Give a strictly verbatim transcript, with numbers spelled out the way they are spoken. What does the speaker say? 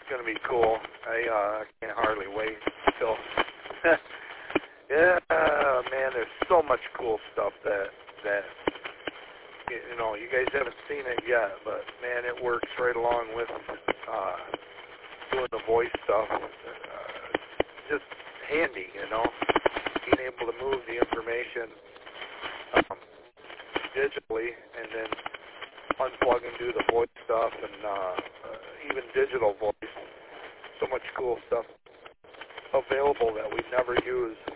going to be cool. I uh, can't hardly wait until. Yeah, man, there's so much cool stuff that that you know you guys haven't seen it yet, but man, it works right along with uh, doing the voice stuff. Uh, just handy, you know, being able to move the information um, digitally and then unplug and do the voice stuff, and uh, uh, even digital voice. So much cool stuff available that we never use.